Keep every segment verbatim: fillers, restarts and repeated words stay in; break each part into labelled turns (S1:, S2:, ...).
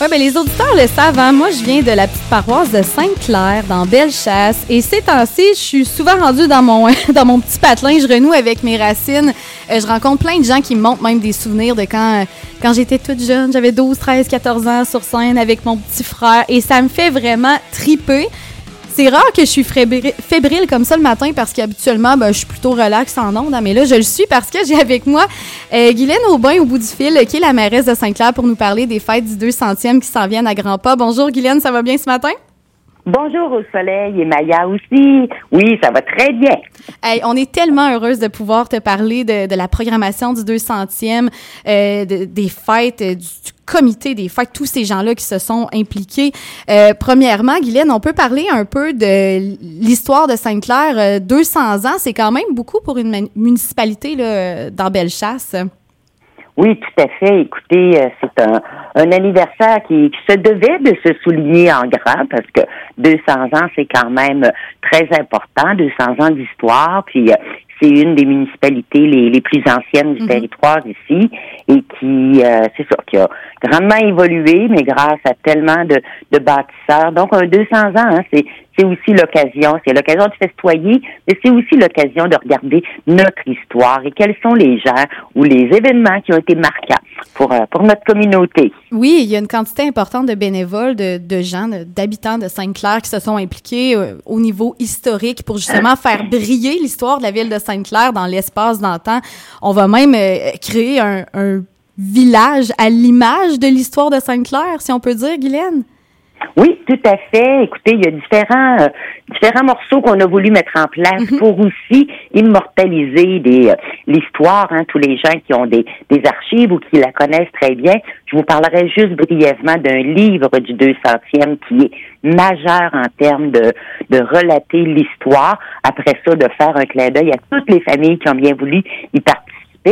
S1: Oui, bien, les auditeurs le savent, hein? Moi, je viens de la petite paroisse de Sainte-Claire, dans Bellechasse. Et ces temps-ci, je suis souvent rendue dans mon, dans mon petit patelin. Je renoue avec mes racines. Euh, je rencontre plein de gens qui me montrent même des souvenirs de quand, quand j'étais toute jeune. J'avais douze, treize, quatorze ans sur scène avec mon petit frère. Et ça me fait vraiment triper. C'est rare que je suis fébrile, fébrile comme ça le matin parce qu'habituellement, ben, je suis plutôt relax en ondes. Hein, mais là, je le suis parce que j'ai avec moi euh, Guylaine Aubin au bout du fil, qui est la mairesse de Sainte-Claire pour nous parler des fêtes du deux centième qui s'en viennent à grands pas. Bonjour Guylaine, ça va bien ce matin?
S2: Bonjour au soleil et Maya aussi. Oui, ça va très bien.
S1: Hey, on est tellement heureuse de pouvoir te parler de, de la programmation du deux centième, euh, de, des fêtes, du, du comité des fêtes, tous ces gens-là qui se sont impliqués. Euh, premièrement, Guylaine, on peut parler un peu de l'histoire de Sainte-Claire. Euh, deux cents ans, c'est quand même beaucoup pour une man- municipalité là, dans Bellechasse.
S2: Oui, tout à fait. Écoutez, c'est un, un anniversaire qui, qui se devait de se souligner en grand parce que deux cents ans, c'est quand même très important, deux cents ans d'histoire. Puis c'est une des municipalités les, les plus anciennes du mm-hmm. territoire ici et qui, euh, c'est sûr, qui a grandement évolué, mais grâce à tellement de, de bâtisseurs. Donc, un deux cents ans, hein, c'est c'est aussi l'occasion, c'est l'occasion de festoyer, mais c'est aussi l'occasion de regarder notre histoire et quels sont les gens ou les événements qui ont été marquants pour euh, pour notre communauté.
S1: Oui, il y a une quantité importante de bénévoles, de, de gens, de, d'habitants de Sainte-Claire qui se sont impliqués euh, au niveau historique pour justement faire briller l'histoire de la ville de Sainte-Claire dans l'espace d'antan. On va même euh, créer un, un village à l'image de l'histoire de Sainte-Claire, si on peut dire, Guylaine.
S2: Oui, tout à fait. Écoutez, il y a différents euh, différents morceaux qu'on a voulu mettre en place mm-hmm. pour aussi immortaliser des, euh, l'histoire, hein, tous les gens qui ont des, des archives ou qui la connaissent très bien. Je vous parlerai juste brièvement d'un livre du deux centième qui est majeur en termes de, de relater l'histoire. Après ça, de faire un clin d'œil à toutes les familles qui ont bien voulu y participer.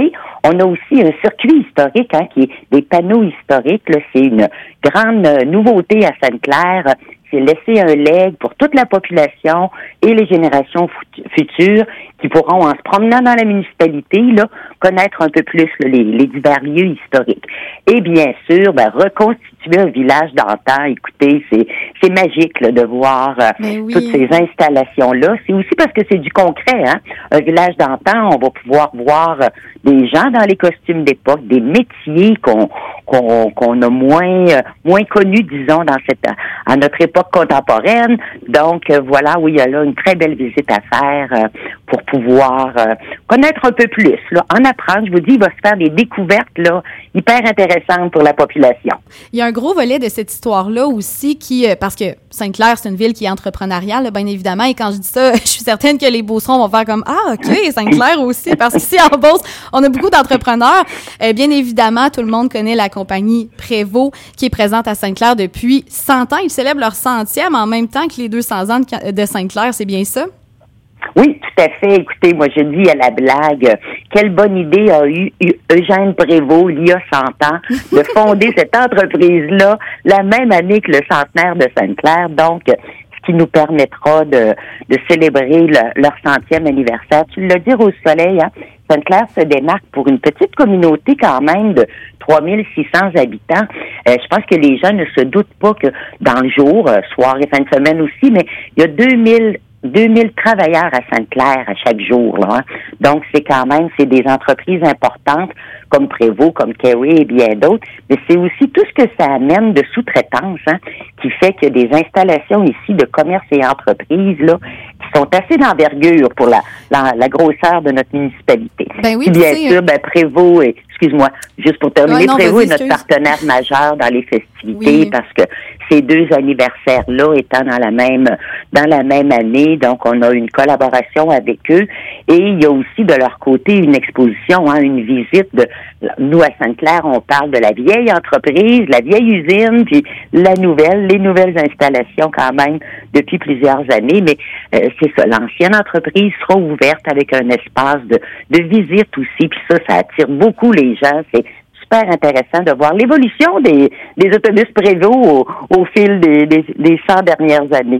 S2: On a aussi un circuit historique, hein, qui est des panneaux historiques. Là, c'est une grande nouveauté à Sainte-Claire. C'est laisser un legs pour toute la population et les générations futures qui pourront, en se promenant dans la municipalité, là, connaître un peu plus là, les, les divers lieux historiques. Et bien sûr, ben, reconstituer un village d'antan. Écoutez, c'est, c'est magique là, de voir euh, oui. toutes ces installations-là. C'est aussi parce que c'est du concret. Hein? Un village d'antan, on va pouvoir voir euh, des gens dans les costumes d'époque, des métiers qu'on qu'on, qu'on a moins euh, moins connus, disons, dans cette à notre époque contemporaine. Donc, euh, voilà, oui, il y a là une très belle visite à faire euh, pour pouvoir euh, connaître un peu plus, là, en apprendre. Je vous dis, il va se faire des découvertes là hyper intéressantes pour la population.
S1: Il y a un gros volet de cette histoire-là aussi qui, euh, parce que Sainte-Claire, c'est une ville qui est entrepreneuriale, là, bien évidemment, et quand je dis ça, je suis certaine que les Beaucerons vont faire comme « Ah, OK, Sainte-Claire aussi », parce qu'ici, en Beauce, on a beaucoup d'entrepreneurs. Euh, bien évidemment, tout le monde connaît la compagnie Prévost qui est présente à Sainte-Claire depuis cent ans. Ils célèbrent leur centième en même temps que les deux cents ans de, de Sainte-Claire, c'est bien ça?
S2: Oui, tout à fait. Écoutez, moi, je dis à la blague, quelle bonne idée a eu Eugène Prévost, il y a cent ans, de fonder cette entreprise-là la même année que le centenaire de Sainte-Claire. Donc, ce qui nous permettra de, de célébrer le, leur centième anniversaire. Tu le dis au soleil, hein? Sainte-Claire se démarque pour une petite communauté quand même de trois mille six cents habitants. Euh, je pense que les gens ne se doutent pas que dans le jour, euh, soir et fin de semaine aussi, mais il y a deux mille deux mille travailleurs à Sainte-Claire à chaque jour. Là, hein. Donc, c'est quand même, c'est des entreprises importantes comme Prévost, comme Kerry et bien d'autres. Mais c'est aussi tout ce que ça amène de sous-traitance, hein, qui fait que des installations ici de commerce et entreprises, là, qui sont assez d'envergure pour la, la, la grosseur de notre municipalité.
S1: Ben oui,
S2: puis bien
S1: sûr,
S2: euh... ben, Prévost, et, excuse-moi, juste pour terminer, ouais, non, Prévost est notre partenaire majeur dans les festivités oui. parce que ces deux anniversaires-là étant dans la même dans la même année, donc on a une collaboration avec eux. Et il y a aussi de leur côté une exposition, hein, une visite de nous à Sainte-Claire, on parle de la vieille entreprise, la vieille usine, puis la nouvelle, les nouvelles installations quand même depuis plusieurs années. Mais euh, c'est ça, l'ancienne entreprise sera ouverte avec un espace de, de visite aussi, puis ça, ça attire beaucoup les gens. C'est super intéressant de voir l'évolution des, des autobus Prévost au, au fil des, des, des cent dernières années.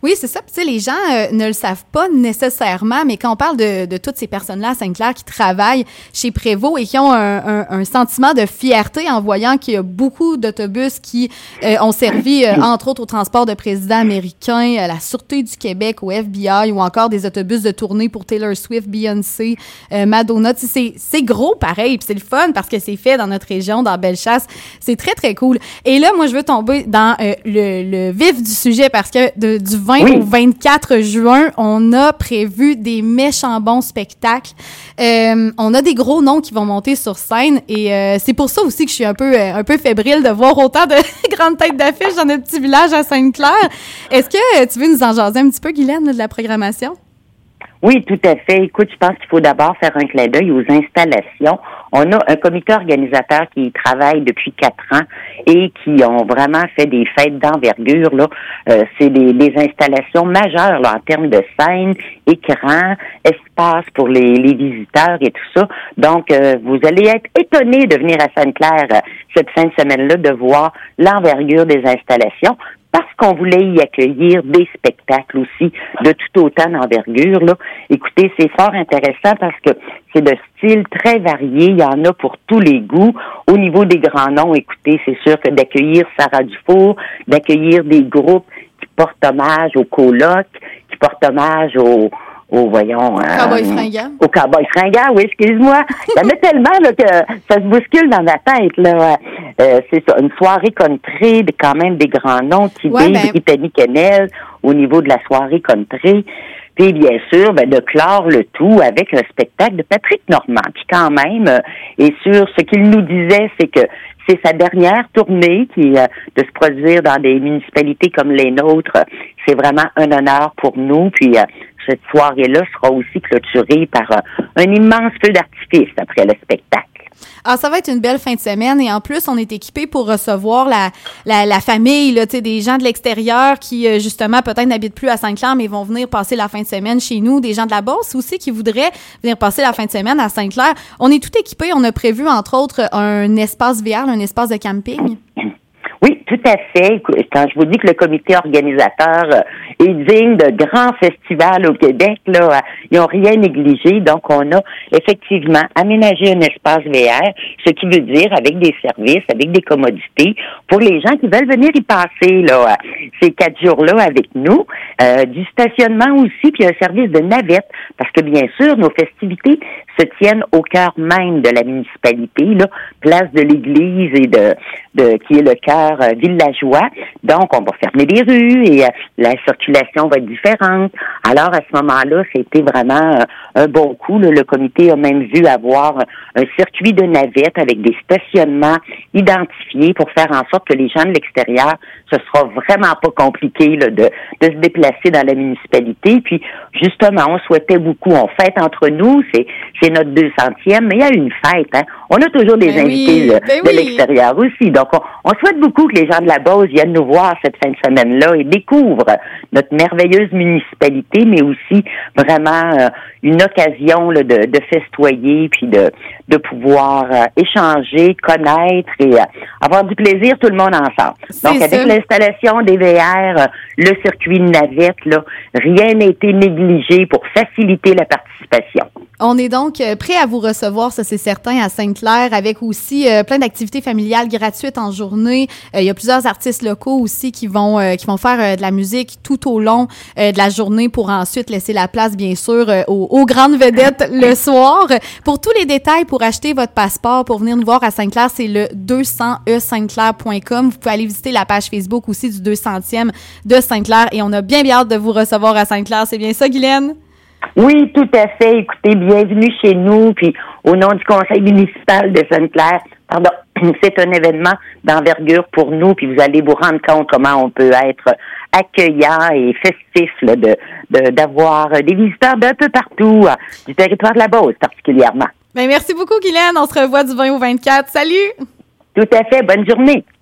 S1: Oui, c'est ça. Tu sais, les gens euh, ne le savent pas nécessairement, mais quand on parle de, de toutes ces personnes-là à Sainte-Claire qui travaillent chez Prévost et qui ont un, un, un sentiment de fierté en voyant qu'il y a beaucoup d'autobus qui euh, ont servi, euh, entre autres, au transport de présidents américains, à la Sûreté du Québec, au F B I, ou encore des autobus de tournée pour Taylor Swift, Beyoncé, euh, Madonna. Tu sais, c'est, c'est gros pareil, puis c'est le fun parce que c'est fait dans notre région, dans Bellechasse. C'est très, très cool. Et là, moi, je veux tomber dans euh, le, le vif du sujet parce que de, du vingt oui. au vingt-quatre juin, on a prévu des méchants bons spectacles. Euh, on a des gros noms qui vont monter sur scène et euh, c'est pour ça aussi que je suis un peu, euh, un peu fébrile de voir autant de grandes têtes d'affiche dans notre petit village à Sainte-Claire. Est-ce que tu veux nous en jaser un petit peu, Guylaine, là, de la programmation?
S2: Oui, tout à fait. Écoute, je pense qu'il faut d'abord faire un clin d'œil aux installations. On a un comité organisateur qui travaille depuis quatre ans et qui ont vraiment fait des fêtes d'envergure. Là, euh, c'est des, des installations majeures là, en termes de scène, écran, espace pour les, les visiteurs et tout ça. Donc, euh, vous allez être étonnés de venir à Sainte-Claire euh, cette fin de semaine-là, de voir l'envergure des installations. Parce qu'on voulait y accueillir des spectacles aussi de tout autant d'envergure. Là. Écoutez, c'est fort intéressant parce que c'est de style très varié. Il y en a pour tous les goûts. Au niveau des grands noms, écoutez, c'est sûr que d'accueillir Sarah Dufour, d'accueillir des groupes qui portent hommage aux colocs, qui portent hommage aux... au, voyons... Euh,
S1: Cowboy fringant.
S2: Au Cowboy fringant, oui, excuse-moi. Il y en a tellement là, que ça se bouscule dans ma tête. Là. Euh, c'est ça, une soirée country, quand même des grands noms, qui ouais, ben... Brittany Kennel, au niveau de la soirée country. Puis, bien sûr, ben, de clore le tout avec un spectacle de Patrick Normand, qui quand même, euh, et sur ce qu'il nous disait, c'est que c'est sa dernière tournée qui euh, de se produire dans des municipalités comme les nôtres. C'est vraiment un honneur pour nous. Puis, euh, cette soirée-là sera aussi clôturée par euh, un immense feu d'artifice après le spectacle.
S1: Ah, ça va être une belle fin de semaine et en plus, on est équipé pour recevoir la, la, la famille, là, tu sais, des gens de l'extérieur qui, justement, peut-être n'habitent plus à Sainte-Claire, mais vont venir passer la fin de semaine chez nous. Des gens de la Beauce aussi qui voudraient venir passer la fin de semaine à Sainte-Claire. On est tout équipé. On a prévu, entre autres, un espace V R, un espace de camping.
S2: Oui, tout à fait. Quand je vous dis que le comité organisateur est digne de grands festivals au Québec, là, ils n'ont rien négligé. Donc, on a effectivement aménagé un espace V R, ce qui veut dire avec des services, avec des commodités pour les gens qui veulent venir y passer là ces quatre jours-là avec nous. Euh, du stationnement aussi, puis un service de navette, parce que bien sûr, nos festivités se tiennent au cœur même de la municipalité, là, place de l'église et de, de qui est le cœur euh, villageois. Donc, on va fermer les rues et euh, la circulation va être différente. Alors, à ce moment-là, c'était vraiment euh, un bon coup. Là. Le comité a même vu avoir un circuit de navettes avec des stationnements identifiés pour faire en sorte que les gens de l'extérieur, ce sera vraiment pas compliqué là, de, de se déplacer dans la municipalité. Puis, justement, on souhaitait beaucoup. On fête entre nous, c'est, c'est notre deux centième, mais il y a une fête. Hein. On a toujours des ben invités oui, de, ben de oui. l'extérieur aussi. Donc, on, on souhaite beaucoup que les gens de la Beauce viennent nous voir cette fin de semaine-là et découvrent notre merveilleuse municipalité, mais aussi vraiment euh, une occasion là, de, de festoyer puis de, de pouvoir euh, échanger, connaître et euh, avoir du plaisir tout le monde ensemble. C'est Donc, avec ça. L'installation des V R, euh, le circuit de navette, là, rien n'a été négligé pour faciliter la participation.
S1: On est donc prêt à vous recevoir, ça c'est certain, à Sainte-Claire, avec aussi euh, plein d'activités familiales gratuites en journée. Euh, il y a plusieurs artistes locaux aussi qui vont euh, qui vont faire euh, de la musique tout au long euh, de la journée pour ensuite laisser la place, bien sûr, euh, aux, aux grandes vedettes le soir. Pour tous les détails, pour acheter votre passeport, pour venir nous voir à Sainte-Claire, c'est le deux cents e sainte claire point com. Vous pouvez aller visiter la page Facebook aussi du deux centième de Sainte-Claire et on a bien bien hâte de vous recevoir à Sainte-Claire. C'est bien ça, Guylaine?
S2: Oui, tout à fait. Écoutez, bienvenue chez nous. Puis, au nom du conseil municipal de Sainte-Claire, pardon, c'est un événement d'envergure pour nous. Puis, vous allez vous rendre compte comment on peut être accueillant et festif là, de, de d'avoir des visiteurs d'un peu partout, du territoire de la Beauce particulièrement.
S1: Bien, merci beaucoup, Guylaine. On se revoit du vingt au vingt-quatre. Salut!
S2: Tout à fait. Bonne journée.